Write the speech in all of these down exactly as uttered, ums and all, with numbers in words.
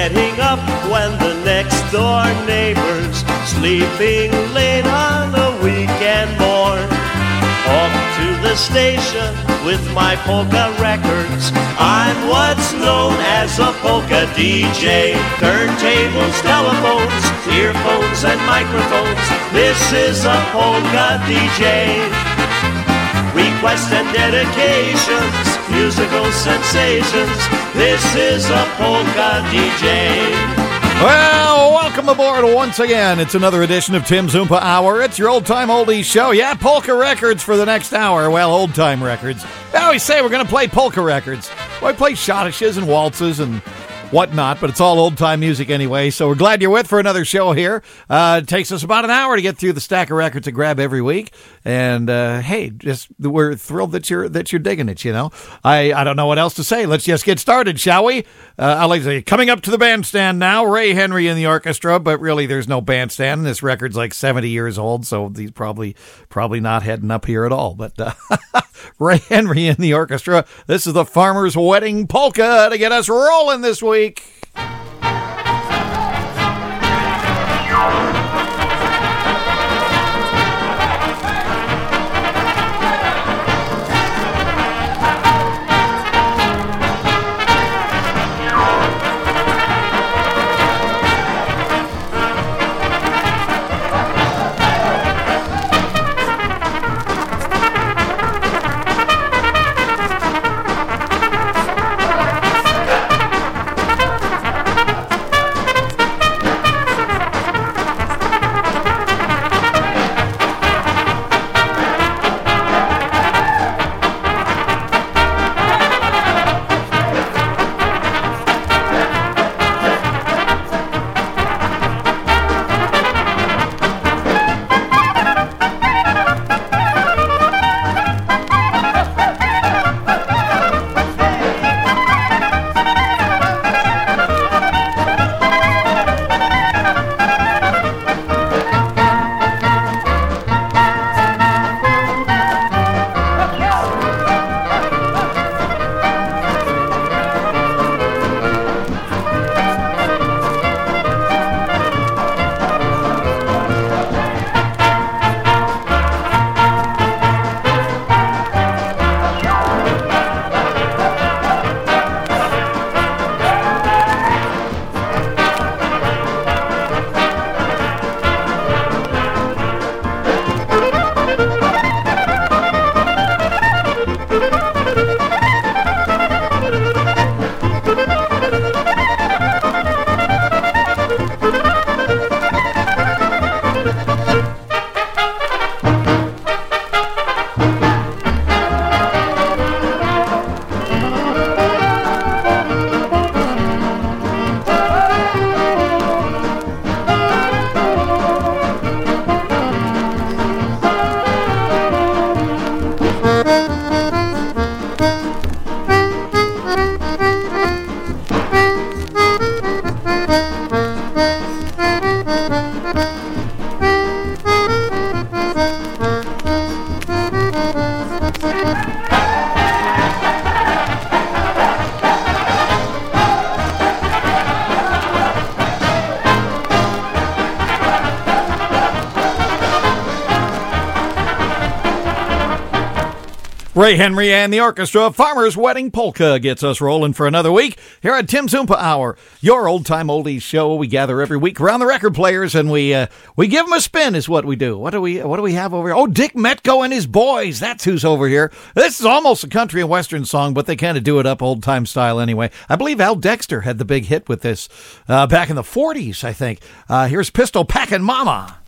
getting up when the next door neighbor's sleeping late on a weekend morn. Off to the station with my polka records. I'm what's known as a polka D J. Turntables, telephones, earphones and microphones. This is a polka D J. Requests and dedications, musical sensations. This is a polka D J. Well, welcome aboard once again. It's another edition of Tim's Oompa Hour. It's your old-time oldies show. Yeah, polka records for the next hour. Well, old-time records. I always say we're going to play polka records. Well, I play schottisches and waltzes and whatnot, but it's all old-time music anyway, so we're glad you're with for another show here. Uh, it takes us about an hour to get through the stack of records to grab every week, and uh, hey, just we're thrilled that you're that you're digging it, you know. I, I don't know what else to say. Let's just get started, shall we? Uh, I'd like to say, coming up to the bandstand now, Ray Henry in the orchestra, but really there's no bandstand. This record's like seventy years old, so he's probably, probably not heading up here at all, but uh, Ray Henry in the orchestra. This is the Farmer's Wedding Polka to get us rolling this week. Ray Henry and the orchestra. Farmer's Wedding Polka gets us rolling for another week here at Tim's Oompa Hour, your old-time oldies show. We gather every week around the record players and we uh, we give them a spin is what we do. What do we what do we have over here? Oh, Dick Metco and his boys. That's who's over here. This is almost a country and western song, but they kind of do it up old-time style anyway. I believe Al Dexter had the big hit with this uh, back in the forties, I think. Uh, here's Pistol Packin' Mama.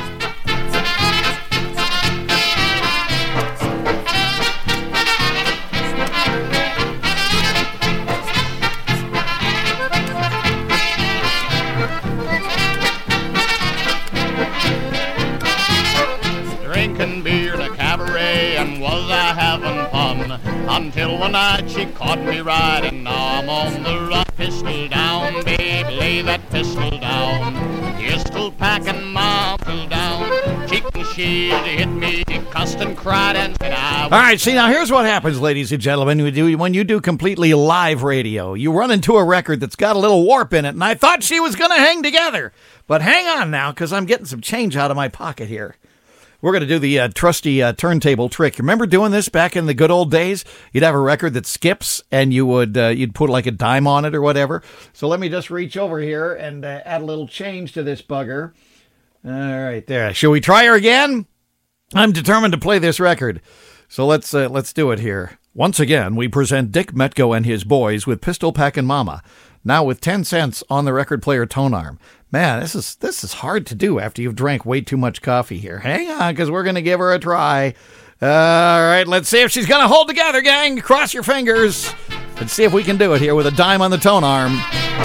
Drinking beer in a cabaret and was I having fun until one night she caught me riding. Now I'm on the run. Pistol down, babe, lay that pistol down. Pistol packing mom fell down. Chicken she's hit me cussed and cried and said I was... All right, see, now here's what happens, ladies and gentlemen, when you do, when you do completely live radio. You run into a record that's got a little warp in it, and I thought she was going to hang together. But hang on now, because I'm getting some change out of my pocket here. We're going to do the uh, trusty uh, turntable trick. Remember doing this back in the good old days? You'd have a record that skips, and you would uh, you'd put like a dime on it or whatever. So let me just reach over here and uh, add a little change to this bugger. All right, there. Shall we try her again? I'm determined to play this record. So let's uh, let's do it here. Once again, we present Dick Metco and his boys with Pistol Packin' Mama. Now with ten cents on the record player tone arm. Man, this is this is hard to do after you've drank way too much coffee here. Hang on, because we're going to give her a try. All right, let's see if she's going to hold together, gang. Cross your fingers. Let's see if we can do it here with a dime on the tone arm.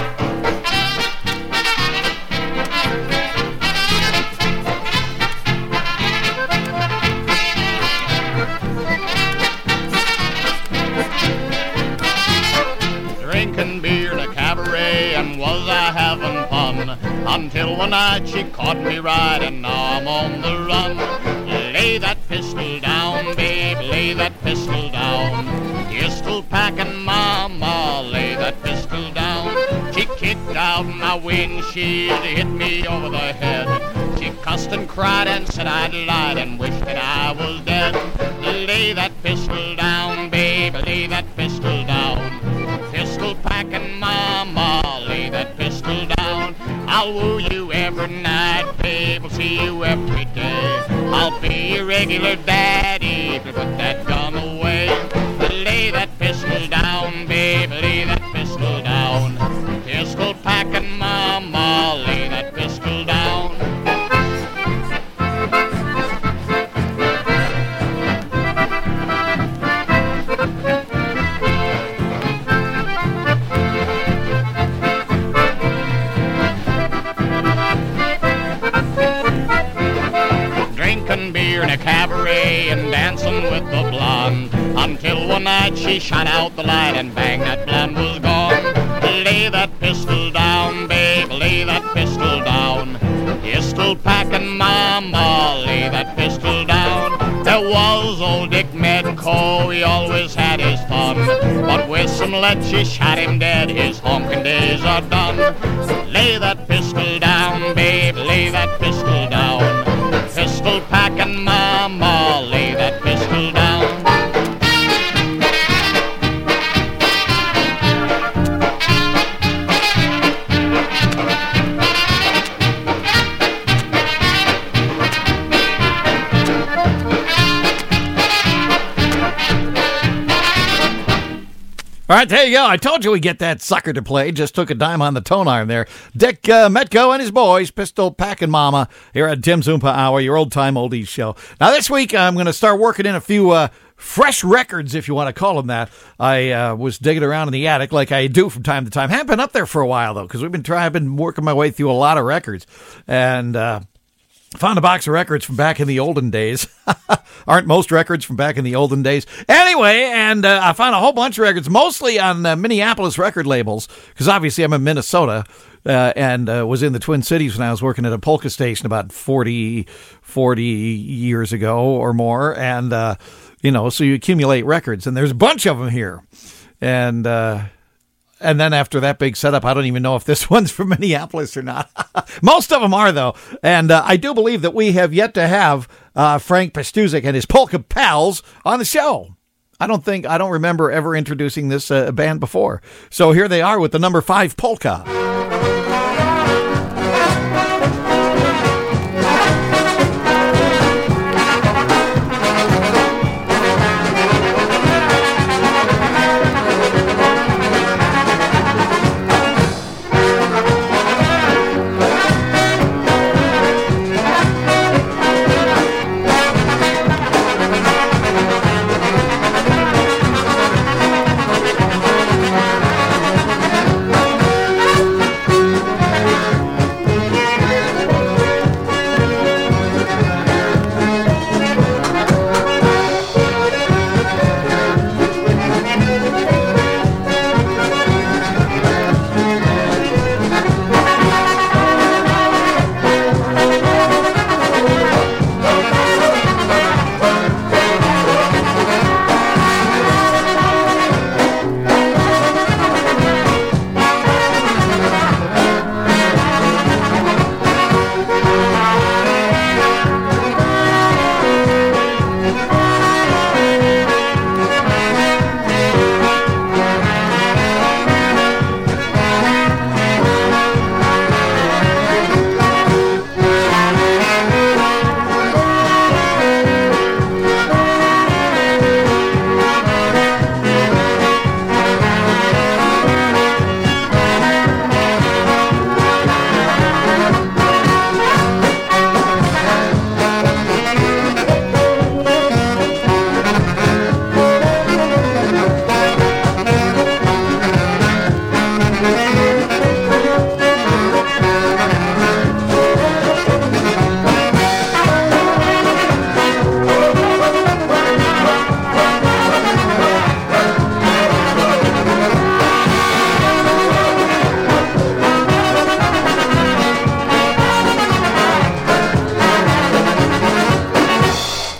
Drinking beer in a cabaret and was I having fun until one night she caught me riding. Now I'm on the run. Lay that pistol down, babe, lay that pistol down. Pistol packing mama, lay that pistol down. She kicked out my windshield, hit me over the head. She cussed and cried and said I'd lied and wished that I was dead. Lay that pistol down, babe, lay that pistol down. Pistol packing mama, lay that pistol down. I'll woo you every night, babe, I'll see you every day. I'll be your regular daddy, but put that gun away. Lay that pistol down, babe, lay that pistol down. Pistol packing mama, lay that pistol down. Drinking beer in a cabaret and dancing with the blonde until one night she shot out the light and bang, that blonde was gone. Lay that pistol down, babe, lay that pistol down. Pistol packing mama, lay that pistol down. There was old Dick Metco, he always had his fun, but with some lead she shot him dead, his honking days are done. Lay that pistol down, babe, lay that pistol down. Pistol packing mama, lay that pistol down. All right, there you go. I told you we'd get that sucker to play. Just took a dime on the tone arm there. Dick uh, Metco and his boys, Pistol Packin' Mama, here at Tim Zoompa Hour, your old-time oldies show. Now, this week, I'm going to start working in a few uh, fresh records, if you want to call them that. I uh, was digging around in the attic like I do from time to time. Haven't been up there for a while, though, because we've been trying. I've been working my way through a lot of records. And... Uh, Found a box of records from back in the olden days. Aren't most records from back in the olden days? Anyway, and uh, I found a whole bunch of records, mostly on uh, Minneapolis record labels, because obviously I'm in Minnesota uh, and uh, was in the Twin Cities when I was working at a polka station about forty, forty years ago or more. And, uh, you know, so you accumulate records, and there's a bunch of them here. And... Uh, And then after that big setup, I don't even know if this one's from Minneapolis or not. Most of them are, though. And uh, I do believe that we have yet to have uh, Frank Pastuzik and his Polka Pals on the show. I don't think, I don't remember ever introducing this uh, band before. So here they are with the number five polka.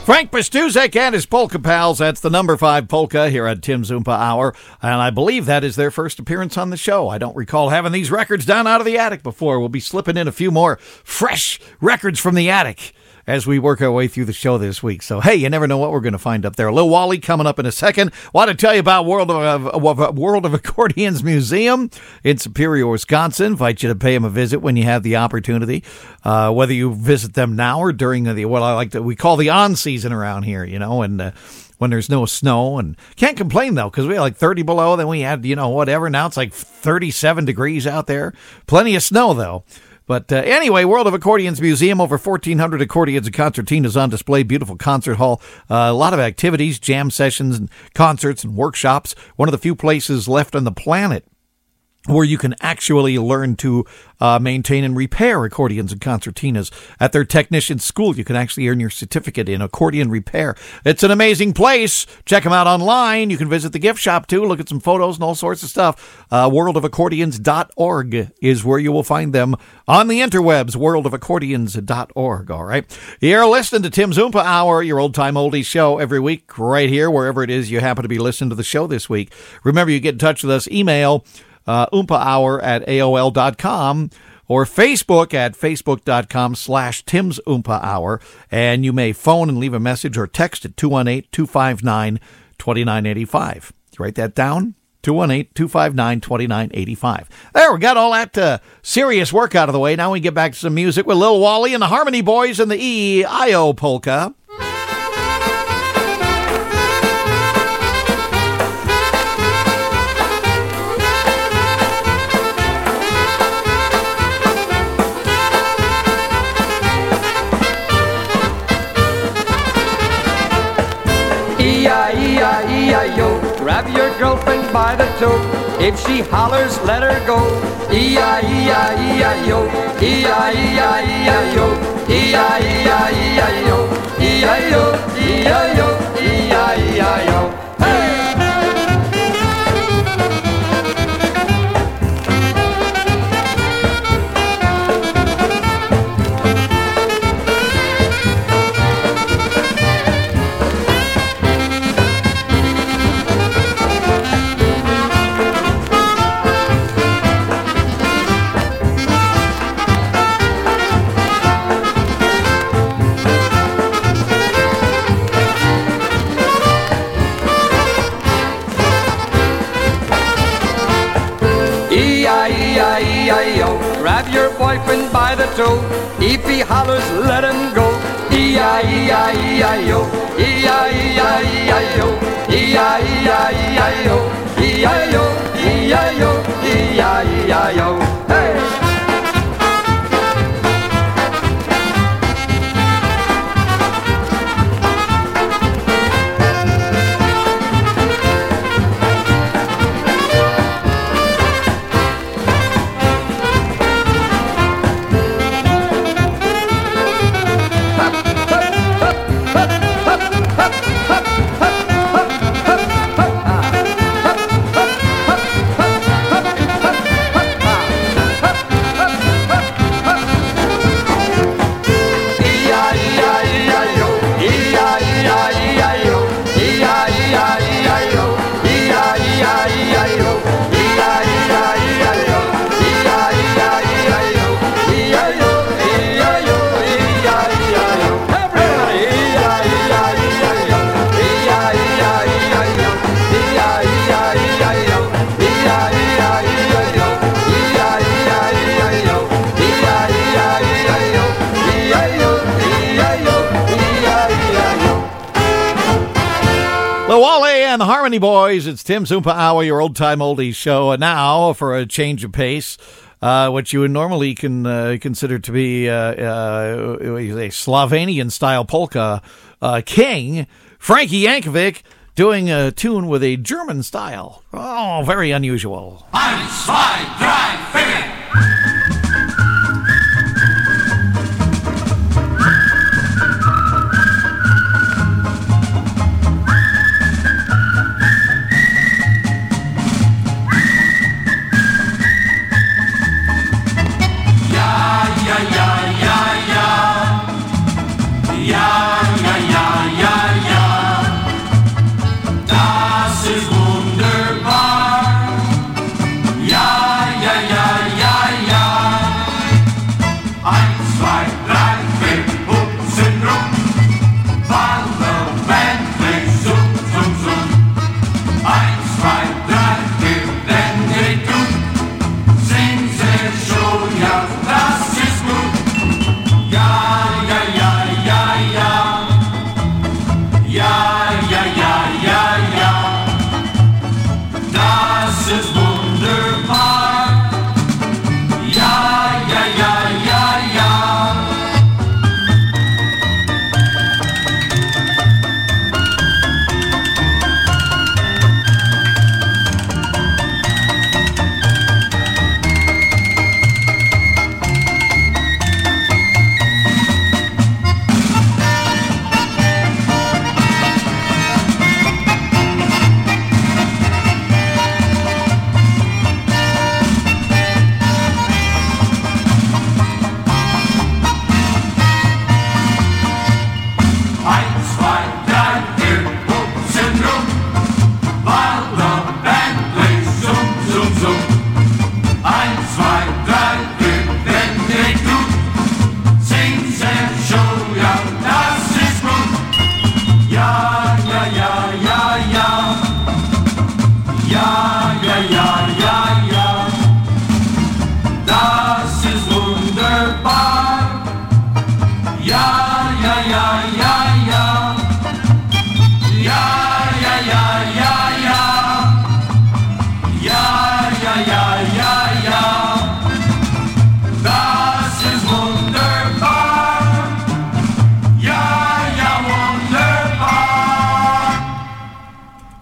Frank Pastuzek and his Polka Pals. That's the number five polka here at Tim's Oompa Hour. And I believe that is their first appearance on the show. I don't recall having these records down out of the attic before. We'll be slipping in a few more fresh records from the attic as we work our way through the show this week. So, hey, you never know what we're going to find up there. Lil Wally coming up in a second. Want to tell you about World of, uh, World of Accordions Museum in Superior, Wisconsin. Invite you to pay them a visit when you have the opportunity. Uh, whether you visit them now or during the, what I like to, we call the on season around here, you know, and uh, when there's no snow. And can't complain, though, because we had like thirty below. Then we had, you know, whatever. Now it's like thirty-seven degrees out there. Plenty of snow, though. But uh, anyway, World of Accordions Museum, over fourteen hundred accordions and concertinas on display, beautiful concert hall, uh, a lot of activities, jam sessions, and concerts and workshops. One of the few places left on the planet where you can actually learn to uh, maintain and repair accordions and concertinas. At their technician school, you can actually earn your certificate in accordion repair. It's an amazing place. Check them out online. You can visit the gift shop, too. Look at some photos and all sorts of stuff. Uh, world of accordions dot org is where you will find them on the interwebs, world of accordions dot org, all right? You're listening to Tim's Oompa Hour, your old-time oldies show every week, right here, wherever it is you happen to be listening to the show this week. Remember, you get in touch with us, email Uh, Oompa Hour at A O L dot com or Facebook at Facebook.com slash Tim's Oompa Hour. And you may phone and leave a message or text at two one eight, two five nine, two nine eight five. Write that down, two one eight, two five nine, two nine eight five. There, we got all that uh, serious work out of the way. Now we get back to some music with Lil Wally and the Harmony Boys and the E I O Polka. E I E I E I O, grab your girlfriend by the toe. If she hollers, let her go. E I E I E I O, E I E I E I O, E I E I E I O, E I O, E I O, E I E I O. Grab your boyfriend by the toe. If he hollers, let him go. E I E I E I O, E I E I E I O, E I E I E I O, E I O, E I O, E I E I O. Hey! And the Harmony Boys, it's Tim's Oompa Hour, your old-time oldies show. And now, for a change of pace, uh, what you would normally can uh, consider to be uh, uh, a Slovenian-style polka uh, king, Frankie Yankovic, doing a tune with a German style. Oh, very unusual. Eins, zwei, drei, vier. Ja, ja, ja, ja. Ja, ja, ja, ja.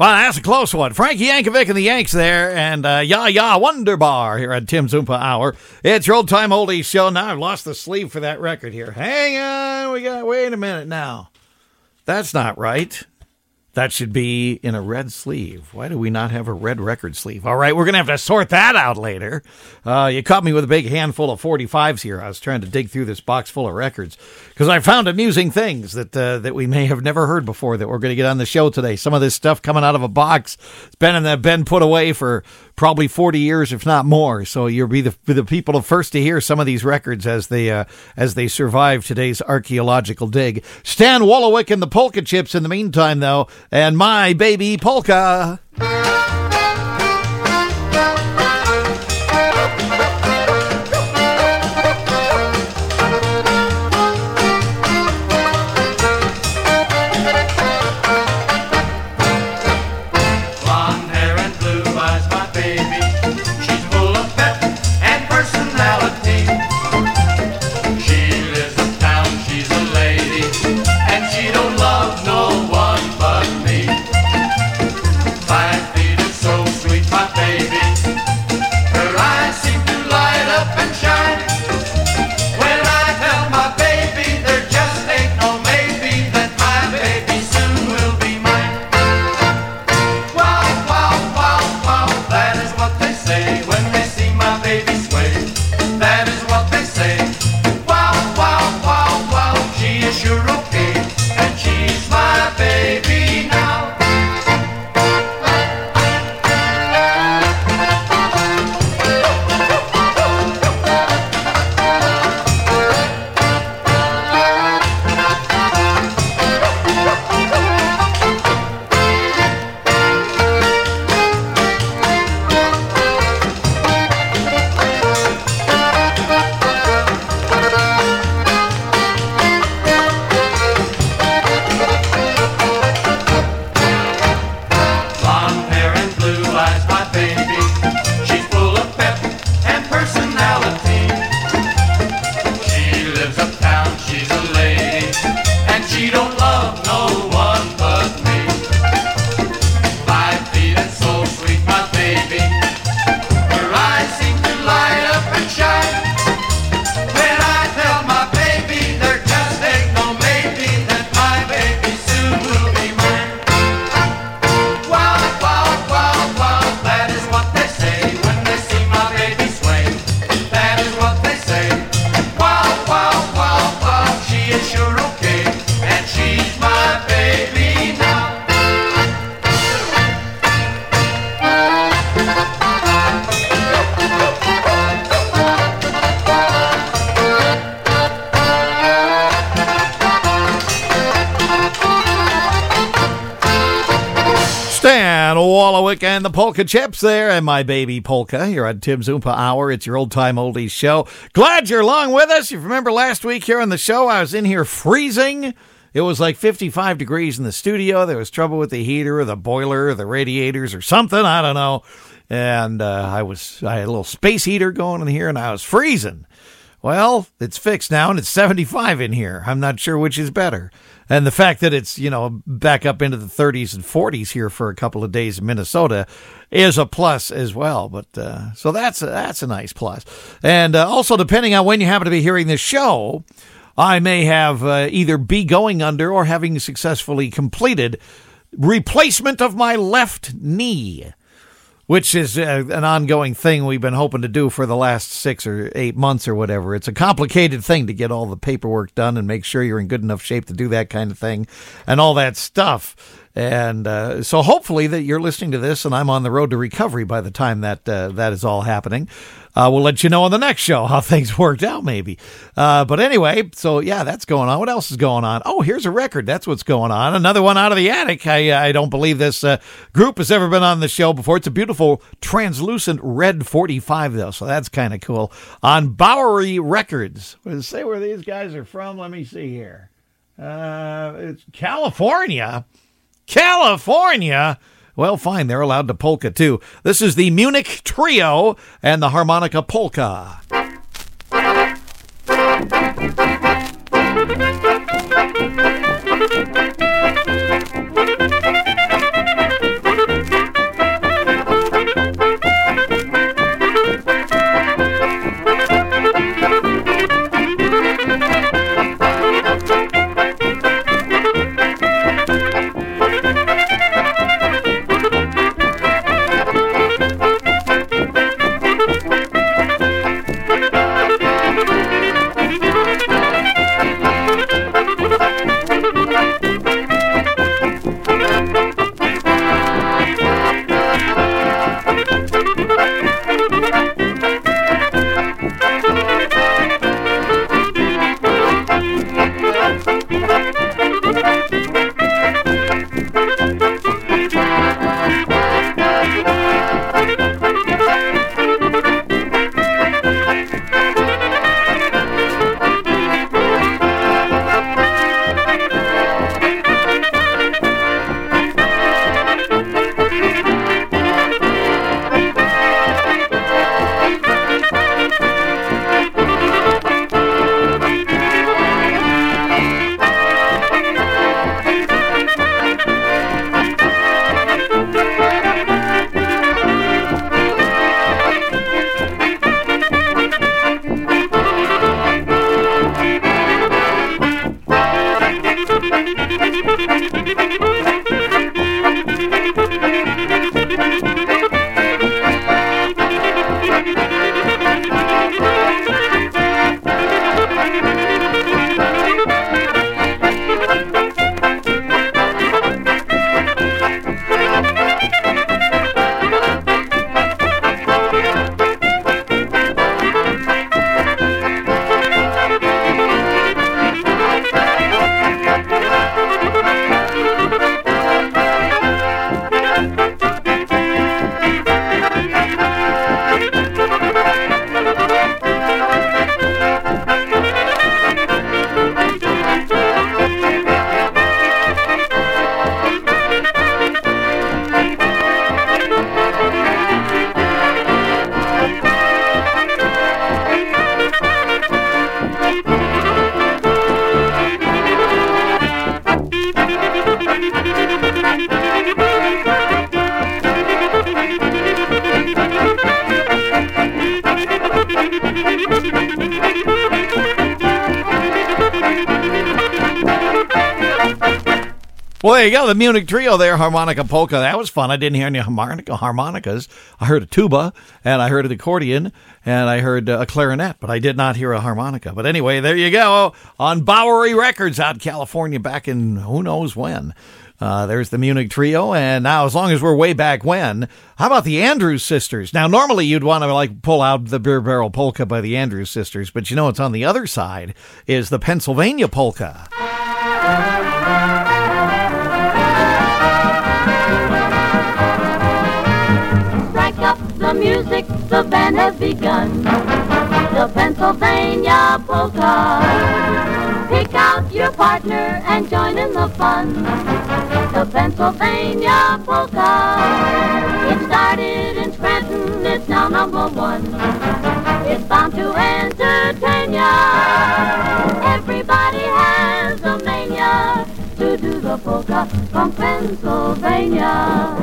Well, that's a close one. Frankie Yankovic and the Yanks there, and uh, Ya Ya Wonderbar here at Tim's Oompa Hour. It's your old-time oldies show. Now I've lost the sleeve for that record here. Hang on, we got. Wait a minute now. That's not right. That should be in a red sleeve. Why do we not have a red record sleeve? All right, we're going to have to sort that out later. Uh, you caught me with a big handful of forty-fives here. I was trying to dig through this box full of records because I found amusing things that uh, that we may have never heard before that we're going to get on the show today. Some of this stuff coming out of a box. It's been, in the, been put away for probably forty years, if not more. So you'll be the, the people first to hear some of these records as they uh, as they survive today's archaeological dig. Stan Wolowick and the Polka Chips in the meantime, though, and My Baby Polka. Wolowick and the Polka Chips there, and My Baby Polka. You're on Tim's Oompa Hour. It's your old-time oldies show. Glad you're along with us. You remember last week here on the show, I was in here freezing. It was like fifty-five degrees in the studio. There was trouble with the heater or the boiler or the radiators or something. I don't know. And uh, I was I had a little space heater going in here, and I was freezing. Well, it's fixed now, and it's seventy-five in here. I'm not sure which is better. And the fact that it's, you know, back up into the thirties and forties here for a couple of days in Minnesota is a plus as well. But uh, so that's a, that's a nice plus. And uh, also, depending on when you happen to be hearing this show, I may have uh, either be going under or having successfully completed replacement of my left knee, which is uh, an ongoing thing we've been hoping to do for the last six or eight months or whatever. It's a complicated thing to get all the paperwork done and make sure you're in good enough shape to do that kind of thing and all that stuff. And uh, so hopefully that you're listening to this and I'm on the road to recovery by the time that uh, that is all happening. Uh, we'll let you know on the next show how things worked out, maybe. Uh, but anyway, so yeah, that's going on. What else is going on? Oh, here's a record. That's what's going on. Another one out of the attic. I, I don't believe this uh, group has ever been on the show before. It's a beautiful translucent red forty-five, though, so that's kind of cool. On Bowery Records. What does it say where these guys are from? Let me see here. Uh, it's California. California? Well, fine, they're allowed to polka, too. This is the Munich Trio and the Harmonica Polka. Well, there you go. The Munich Trio there, Harmonica Polka. That was fun. I didn't hear any harmonica, harmonicas. I heard a tuba, and I heard an accordion, and I heard uh, a clarinet, but I did not hear a harmonica. But anyway, there you go. On Bowery Records out in California back in who knows when. Uh, there's the Munich Trio, and now as long as we're way back when, how about the Andrews Sisters? Now, normally you'd want to like pull out the Beer Barrel Polka by the Andrews Sisters, but you know what's on the other side is the Pennsylvania Polka. Up the music, the band has begun. The Pennsylvania Polka. Pick out your partner and join in the fun. The Pennsylvania Polka. It started in Scranton, it's now number one. It's bound to entertain ya. Everybody has a mania to do the polka from Pennsylvania.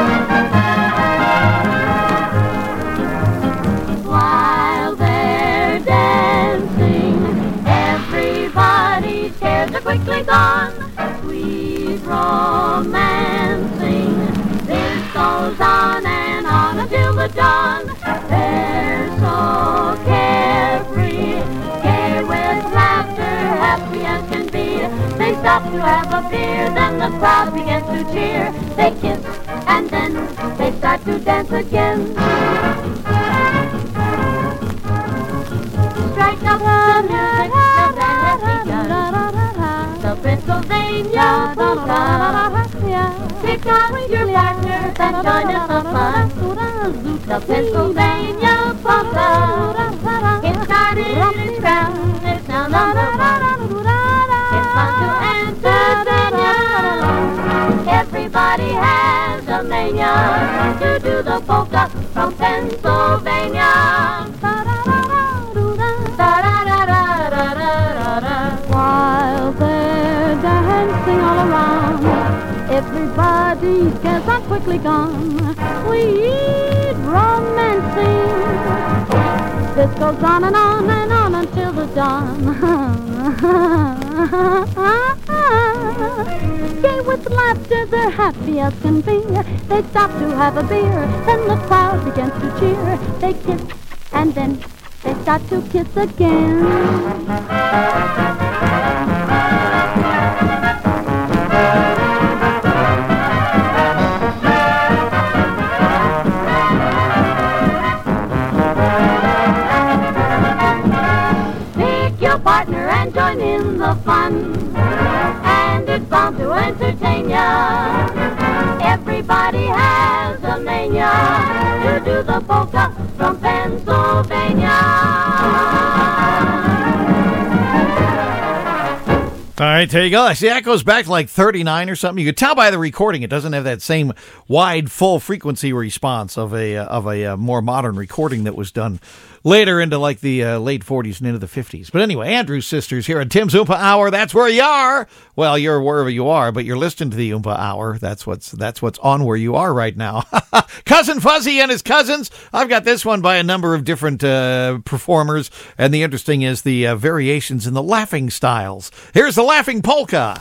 While they're dancing, everybody's cares are quickly gone. Sweet romancing, this goes on and on until the dawn. They're so carefree, gay with laughter, happy as can be. They stop to have a beer, then the crowd begins to cheer. They kiss, and then they start to dance again. Strike up the music, the band has begun. The Pennsylvania Polka. Pick up your partner and join in the fun. The Pennsylvania Polka. It started in Scranton, it's now number one. It's fun to entertain ya. Everybody has a mania to do the polka from Pennsylvania. While they're dancing all around, everybody's cares are quickly gone. Sweet romancing, this goes on and on and on until the dawn. Gay with laughter, they're happy as can be. They stop to have a beer, then the crowd begins to cheer. They kiss, and then they start to kiss again. Pick your partner and join in the fun, and it's bound to entertain ya. Everybody has a mania to do the polka from Pennsylvania. All right, there you go. See, that goes back to like thirty-nine or something. You could tell by the recording it doesn't have that same wide, full frequency response of a uh, of a uh, more modern recording that was done later into like the uh, late forties and into the fifties. But anyway, Andrews Sisters here at Tim's Oompa Hour. That's where you are. Well, you're wherever you are, but you're listening to the Oompa Hour. That's what's that's what's on where you are right now. Cousin Fuzzy and his cousins. I've got this one by a number of different uh, performers, and the interesting is the uh, variations in the laughing styles. Here's the Laughing Polka.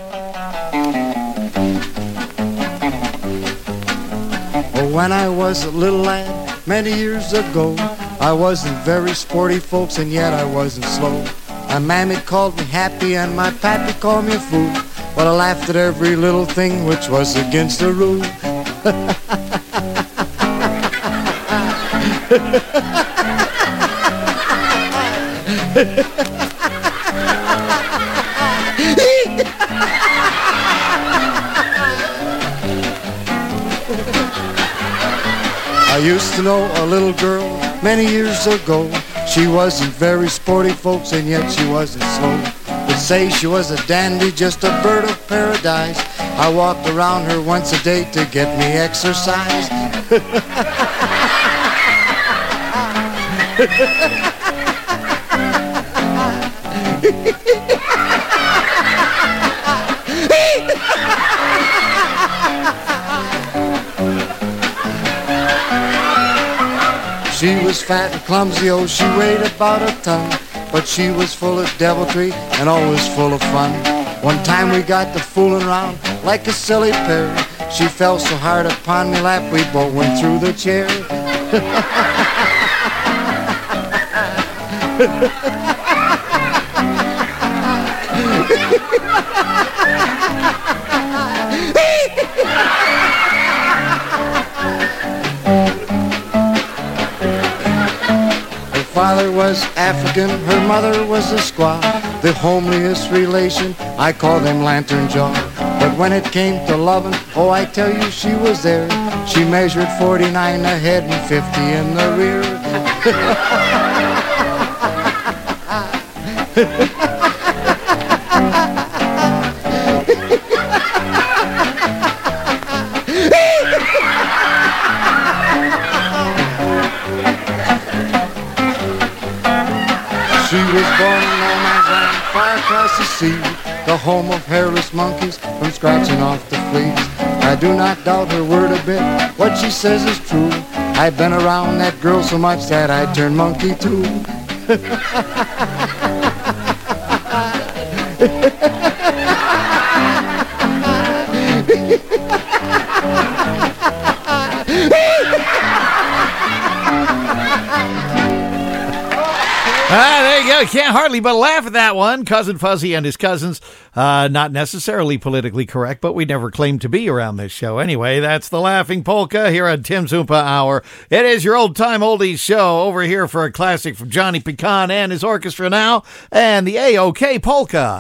Oh, when I was a little lad many years ago, I wasn't very sporty, folks, and yet I wasn't slow. My mammy called me happy and my pappy called me a fool, but I laughed at every little thing which was against the rule. I used to know a little girl many years ago. She wasn't very sporty, folks, and yet she wasn't slow. But say she was a dandy, just a bird of paradise. I walked around her once a day to get me exercise. She was fat and clumsy, oh, she weighed about a ton, but she was full of deviltry and always full of fun. One time we got to fooling around, like a silly pear. She fell so hard upon me lap, we both went through the chair. Her father was African, her mother was a squaw. The homeliest relation, I called him Lantern Jaw. But when it came to loving, oh, I tell you, she was there. She measured forty-nine ahead and fifty in the rear. She was born in no man's land, far across the sea, the home of hairless monkeys from scratching off the fleas. I do not doubt her word a bit, what she says is true. I've been around that girl so much that I turned monkey too. Ah, there you go. Can't hardly but laugh at that one. Cousin Fuzzy and his cousins. Uh, not necessarily politically correct, but we never claimed to be around this show. Anyway, that's the Laughing Polka here on Tim's Oompa Hour. It is your old-time oldies show over here for a classic from Johnny Pecan and his orchestra now, and the A O K Polka.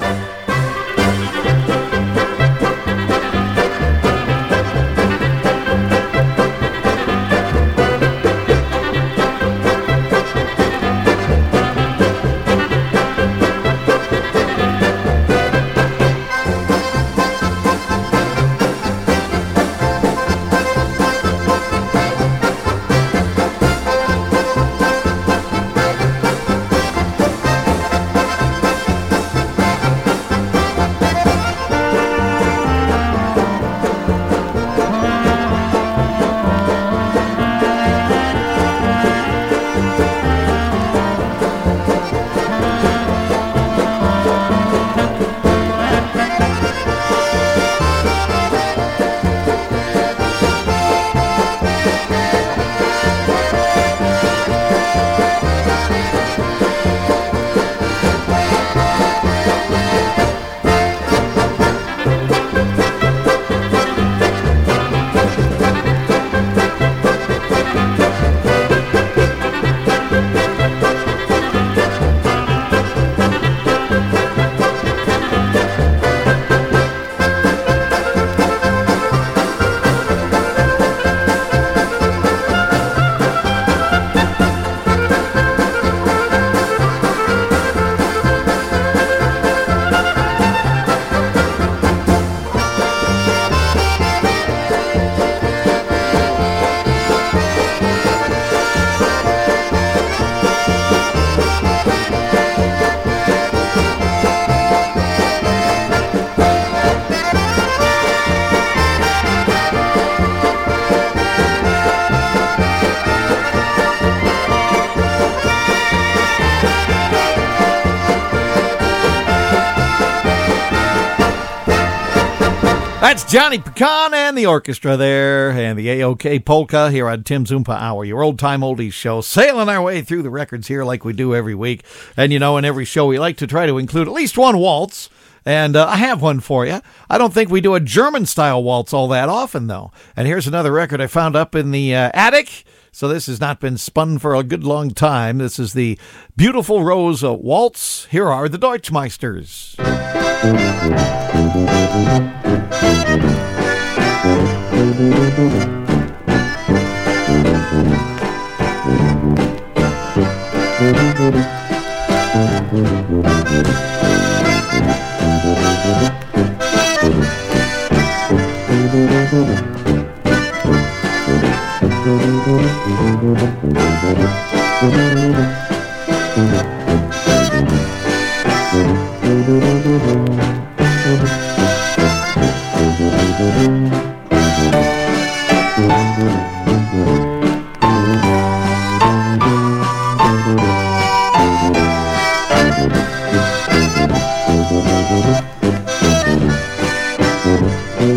That's Johnny Pecan and the orchestra there, and the A O K Polka here on Tim's Oompa Hour, your old-time oldies show, sailing our way through the records here like we do every week. And, you know, in every show we like to try to include at least one waltz, and uh, I have one for you. I don't think we do a German-style waltz all that often, though. And here's another record I found up in the uh, attic. So this has not been spun for a good long time. This is the Beautiful Rose Waltz. Here are the Deutschmeisters.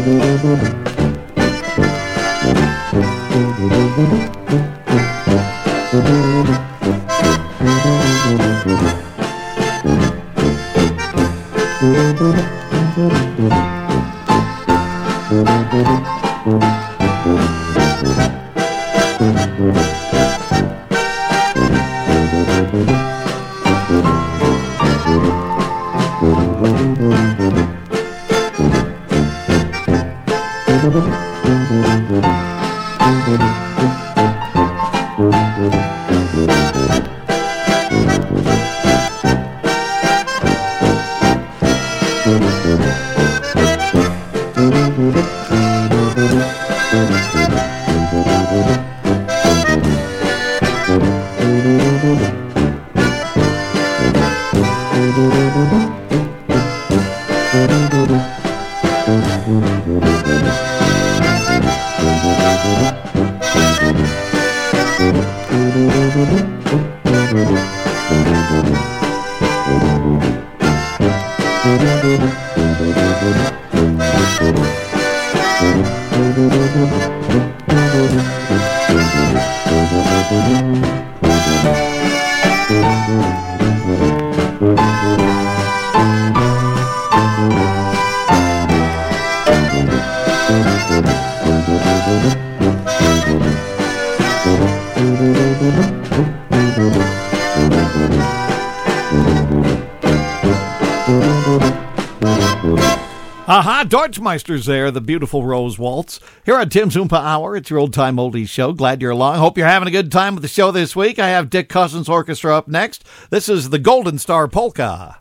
Aha, Deutschmeister's there, the beautiful Rose Waltz. Here on Tim's Oompa Hour, it's your old-time oldies show. Glad you're along. Hope you're having a good time with the show this week. I have Dick Cousins Orchestra up next. This is the Golden Star Polka.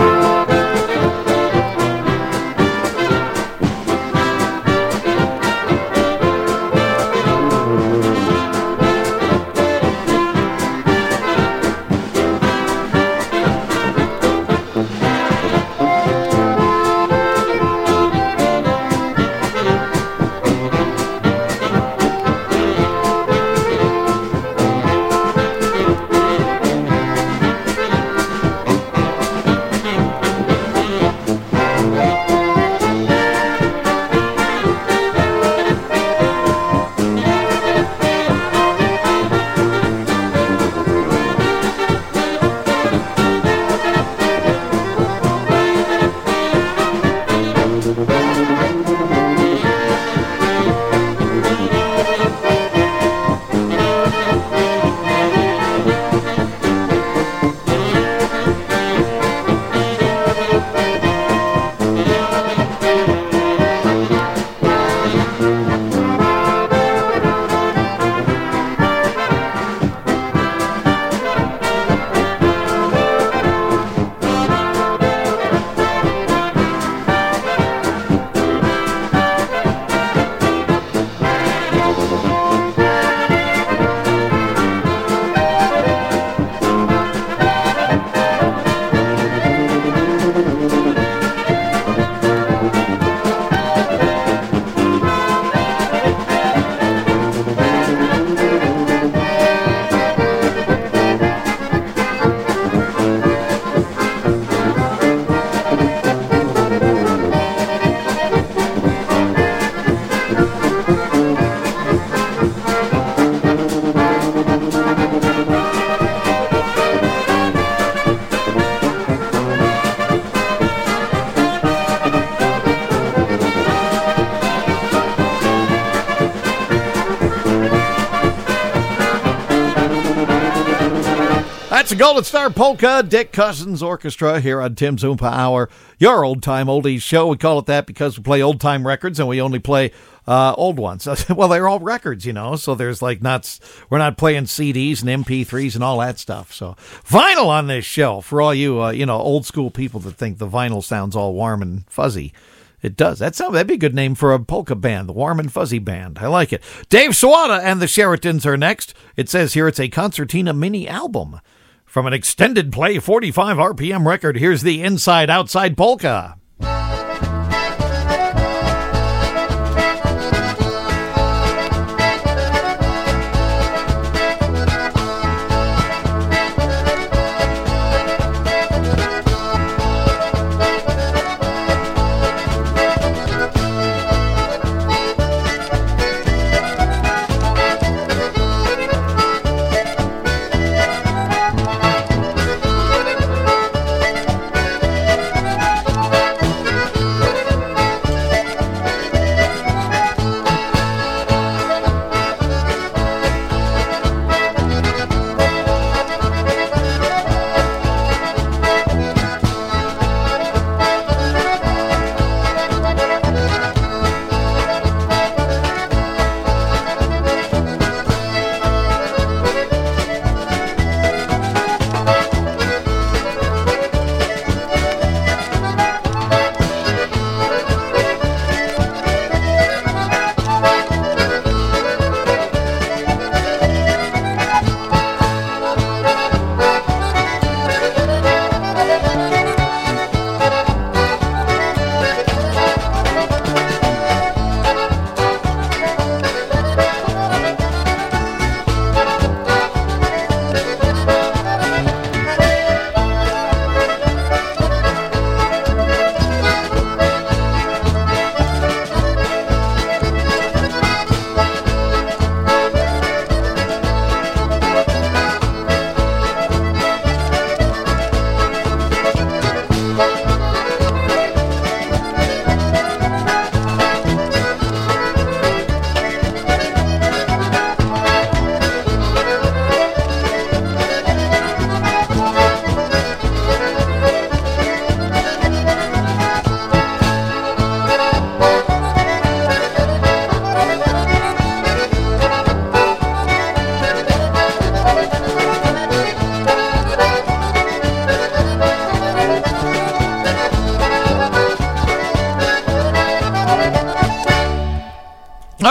That's the Golden Star Polka, Dick Cousins Orchestra here on Tim's Oompa Hour, your old-time oldies show. We call it that because we play old-time records and we only play uh, old ones. Well, they're all records, you know, so there's like not, we're not playing C Ds and M P threes and all that stuff. So vinyl on this show for all you, uh, you know, old-school people that think the vinyl sounds all warm and fuzzy. It does. That sound, that'd be a good name for a polka band, the Warm and Fuzzy Band. I like it. Dave Sawada and the Sheratons are next. It says here it's a concertina mini album. From an extended play forty-five R P M record, here's the Inside Outside Polka.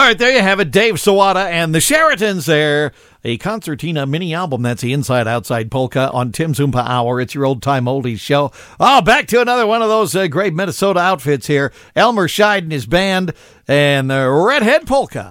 right, there you have it. Dave Sawada and the Sheratons there. A concertina mini album. That's the Inside Outside Polka on Tim's Oompa Hour. It's your old time oldies show. Oh, back to another one of those uh, great Minnesota outfits here. Elmer Scheid and his band and the Redhead Polka.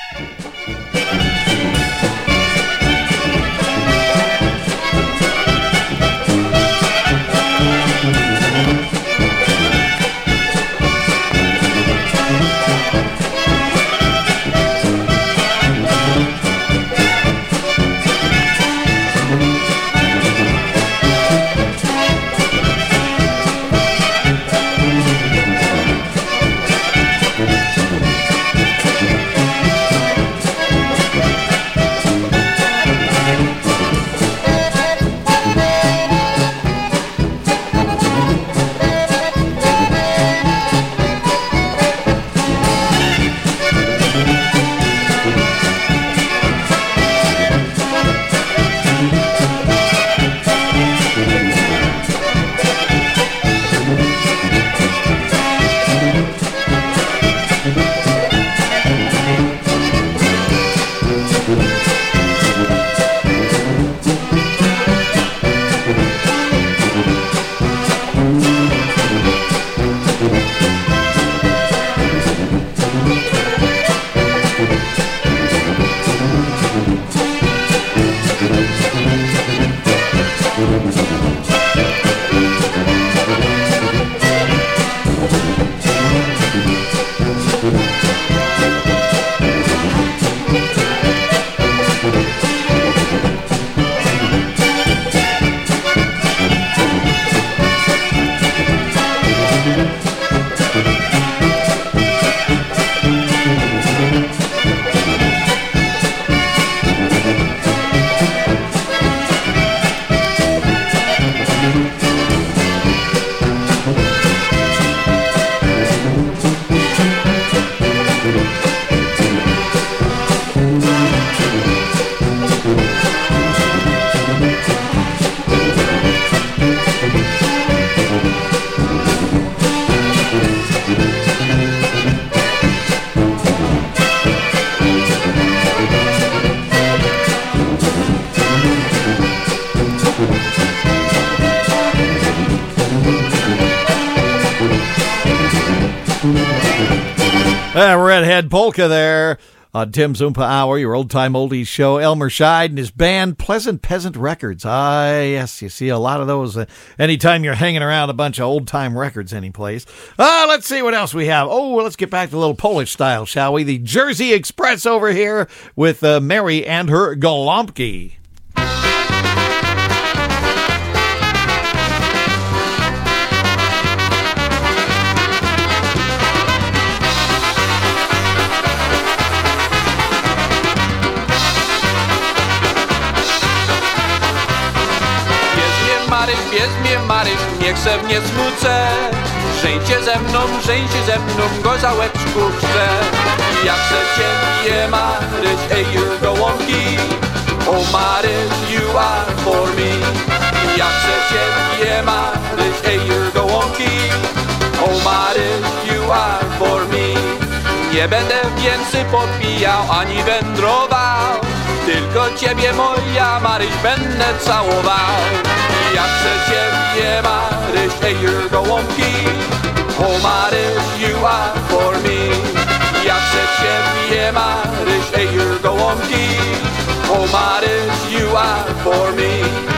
Uh, Redhead Polka there on Tim's Oompa Hour, your old-time oldies show. Elmer Scheid and his band, Pleasant Peasant Records. Ah, yes, you see a lot of those uh, anytime you're hanging around a bunch of old-time records anyplace. Ah, let's see what else we have. Oh, let's get back to a little Polish style, shall we? The Jersey Express over here with uh, Mary and her Golumpki. Bierz mnie Maryś, niech se mnie smucę. Żeńcie ze mną, żeńcie ze mną, go za łebczku chcę. Ja chcę ciebie Maryś, ej you gołąbki. Oh Maryś, you are for me. Ja chcę ciebie Maryś, ej you gołąbki. Oh Maryś, you are for me. Nie będę więcej popijał, ani wędrował. Tylko ciebie moja Maryś będę całował. Ja chcę ciebie Maryś, ej you gołąbki. Oh Maryś, you are for me. Ja chcę ciebie Maryś, ej you gołąbki. Oh Maryś, you are for me.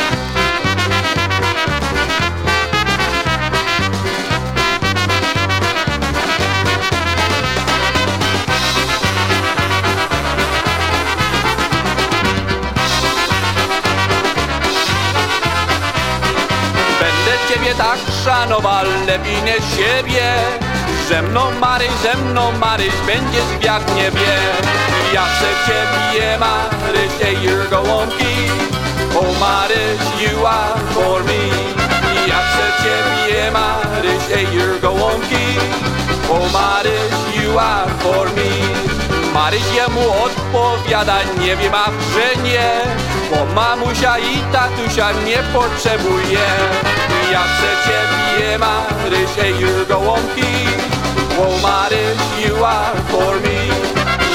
Ciebie tak szanował, lepiej nie siebie. Ze mną Maryś, ze mną Maryś, będziesz jak nie wie. Ja chcę ciebie Maryś, ej you gołąbki. Oh Maryś, you are for me. Ja chcę ciebie Maryś, ej you gołąbki. Oh Maryś, you are for me. Maryś jemu odpowiada, nie wiem, a że nie, bo mamusia i tatusia nie potrzebuje. Ja chcę ciebie Maryś, ej you gołąbki. Oh Maryś, you are for me.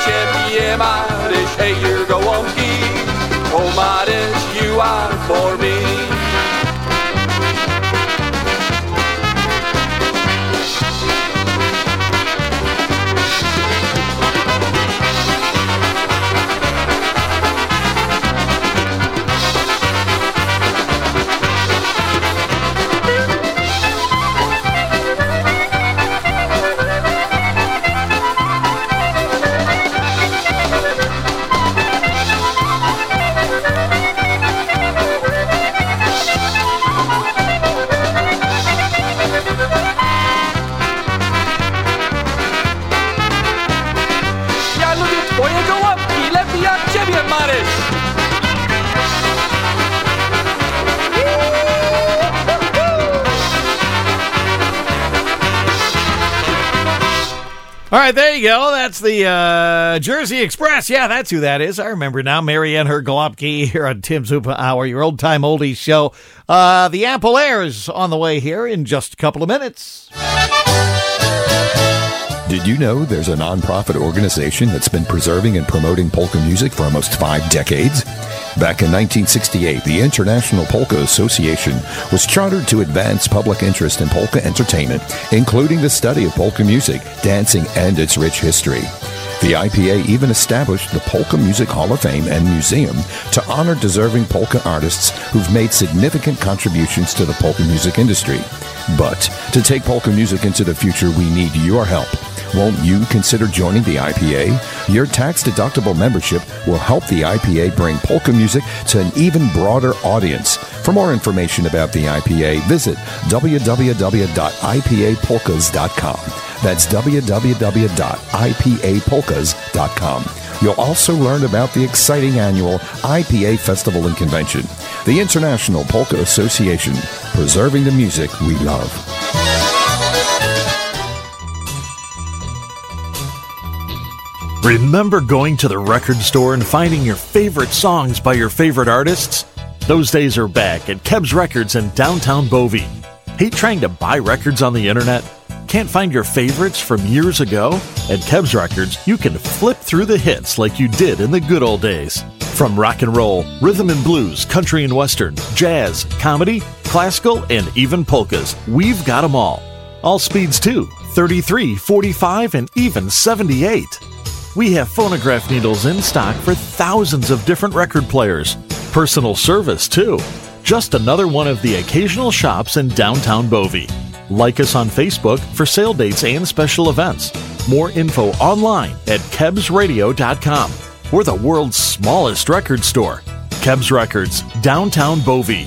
ciebie, Maryś, hej, gołąbki. Oh, Maryś, you are for me. All right, there you go. That's the uh, Jersey Express. Yeah, that's who that is. I remember now. Marianne Hergolopke here on Tim's Oompa Hour, your old-time oldies show. Uh, the Ample Airs on the way here in just a couple of minutes. Did you know there's a nonprofit organization that's been preserving and promoting polka music for almost five decades? Back in nineteen sixty-eight, the International Polka Association was chartered to advance public interest in polka entertainment, including the study of polka music, dancing, and its rich history. The I P A even established the Polka Music Hall of Fame and Museum to honor deserving polka artists who've made significant contributions to the polka music industry. But to take polka music into the future, we need your help. Won't you consider joining the I P A? Your tax-deductible membership will help the I P A bring polka music to an even broader audience. For more information about the I P A, visit w w w dot i p a polkas dot com. That's w w w dot i p a polkas dot com. You'll also learn about the exciting annual I P A Festival and Convention. The International Polka Association, preserving the music we love. Remember going to the record store and finding your favorite songs by your favorite artists? Those days are back at Kebs Records in downtown Bovey. Hate trying to buy records on the internet? Can't find your favorites from years ago? At Kebs Records, you can flip through the hits like you did in the good old days. From rock and roll, rhythm and blues, country and western, jazz, comedy, classical, and even polkas, we've got them all. All speeds too, thirty-three, forty-five, and even seventy-eight. We have phonograph needles in stock for thousands of different record players. Personal service, too. Just another one of the occasional shops in downtown Bovey. Like us on Facebook for sale dates and special events. More info online at kebs radio dot com. We're the world's smallest record store. Kebs Records, downtown Bovey.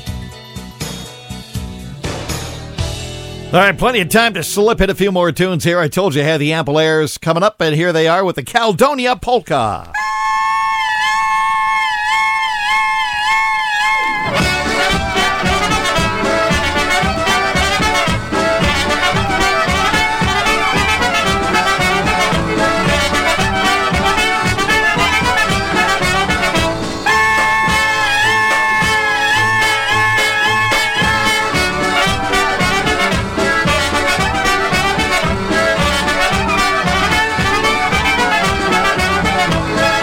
All right, plenty of time to slip in a few more tunes here. I told you I had the Ample Airs coming up, and here they are with the Caledonia Polka. Thank you.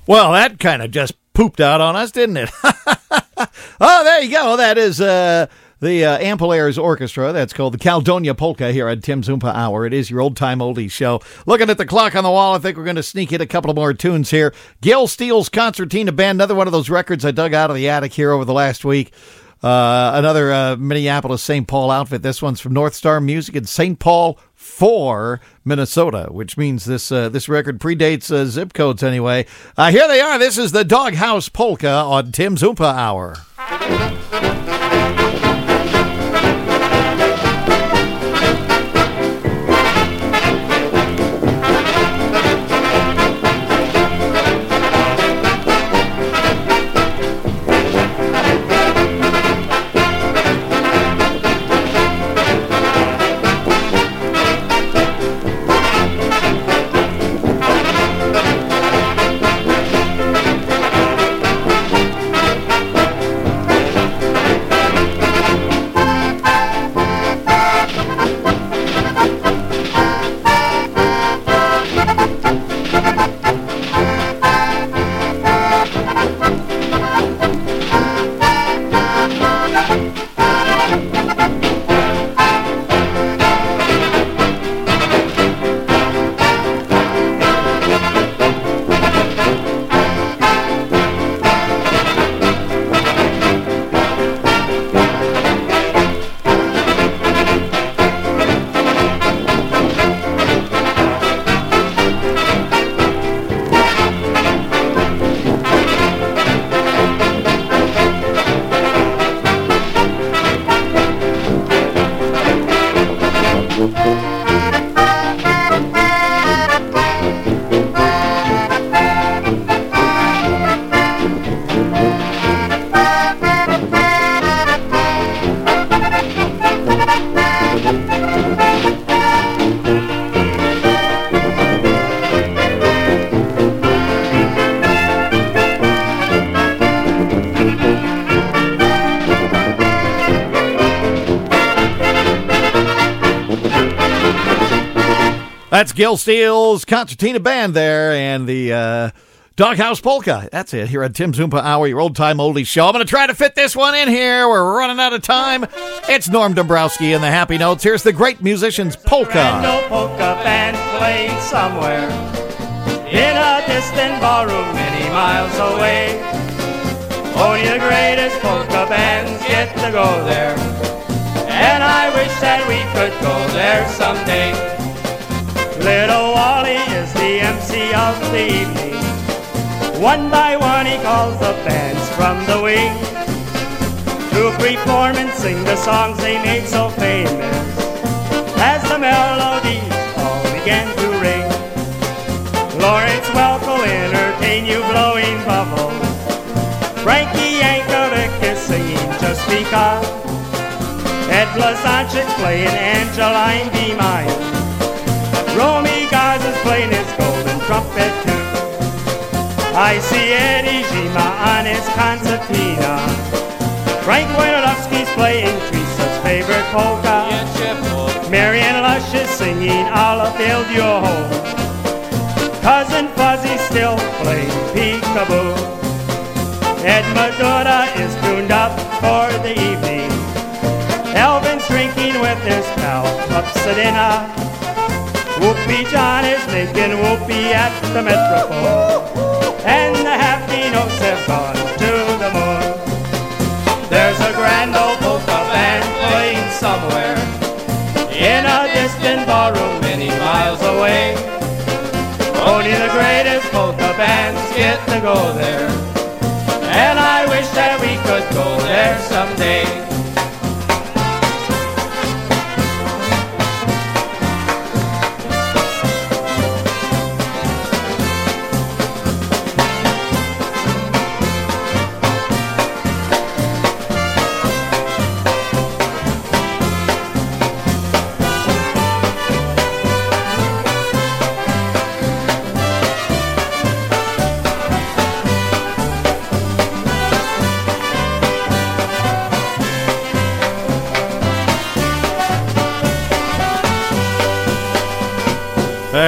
Well, that kind of just pooped out on us, didn't it? Oh, there you go. That is uh, the uh, Ampol-Air's Orchestra. That's called the Caledonia Polka here at Tim's Oompa Hour. It is your old-time oldies show. Looking at the clock on the wall, I think we're going to sneak in a couple of more tunes here. Gil Steele's Concertina Band, another one of those records I dug out of the attic here over the last week. Uh, another uh, Minneapolis Saint Paul outfit. This one's from North Star Music in Saint Paul for Minnesota, which means this uh, this record predates uh, zip codes anyway. Uh, here they are. This is the Doghouse Polka on Tim's Oompa Hour. That's Gil Steele's Concertina Band there, and the uh, Doghouse Polka. That's it, here at Tim's Oompa Hour, your old-time oldies show. I'm going to try to fit this one in here. We're running out of time. It's Norm Dombrowski and the Happy Notes. Here's the Great Musicians Polka. No polka band playing somewhere in a distant ballroom many miles away. Only the greatest polka bands get to go there, and I wish that we could go there someday. Little Wally is the M C of the evening. One by one he calls the bands from the wing to perform and sing the songs they made so famous. As the melodies all began to ring, Lawrence Welk will entertain you blowing bubbles. Frankie Yankovic is singing just because. Ed Blazonczyk playing Angeline Be Mine. Romy Garza's playing his golden trumpet too. I see Eddie Zima on his concertina. Frank Wojnarowski's playing Teresa's favorite polka. Marianne Lush is singing I'll build your home. Cousin Fuzzy's still playing peekaboo. Ed Madonna is tuned up for the evening. Elvin's drinking with his pal Upsadina. Whoopie John is making whoopie at the Metropole, and the Happy Notes have gone to the moon. There's a grand old polka band playing somewhere in a distant ballroom many miles away. Only the greatest polka bands get to go there, and I wish that we could go there someday.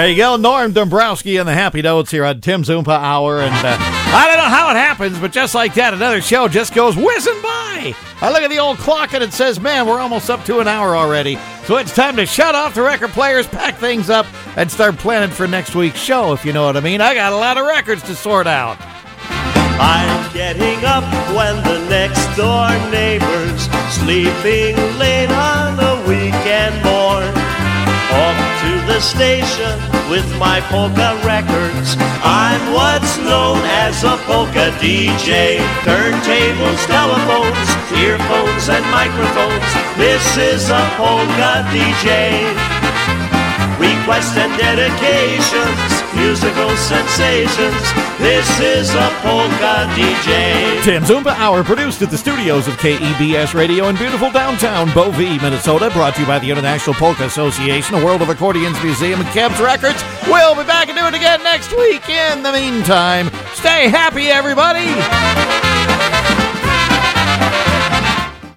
There you go, Norm Dombrowski and the Happy Notes here on Tim's Oompa Hour. And uh, I don't know how it happens, but just like that, another show just goes whizzing by. I look at the old clock and it says, man, we're almost up to an hour already. So it's time to shut off the record players, pack things up, and start planning for next week's show, if you know what I mean. I got a lot of records to sort out. I'm getting up when the next door neighbor's sleeping late on a weekend morn. Off to the station with my polka records. I'm what's known as a polka D J. Turntables, telephones, earphones, and microphones. This is a polka D J. Requests and dedications, musical sensations. This is a polka D J. Tim's Oompa Hour, produced at the studios of K E B S Radio in beautiful downtown Bovee, Minnesota. Brought to you by the International Polka Association, a World of Accordions Museum, and Kebs Records. We'll be back and do it again next week. In the meantime, stay happy, everybody.